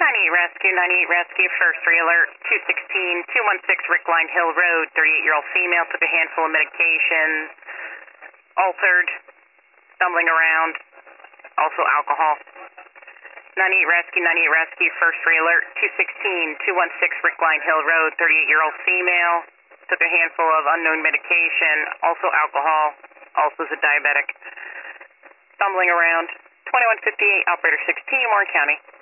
98 Rescue, first re-alert, 216 Rickline Hill Road, 38-year-old female took a handful of medication, altered, stumbling around, also alcohol. 98 Rescue, first re-alert, 216 Rickline Hill Road, 38-year-old female took a handful of unknown medication, also alcohol, also is a diabetic, stumbling around. 2158, operator 16, Warren County.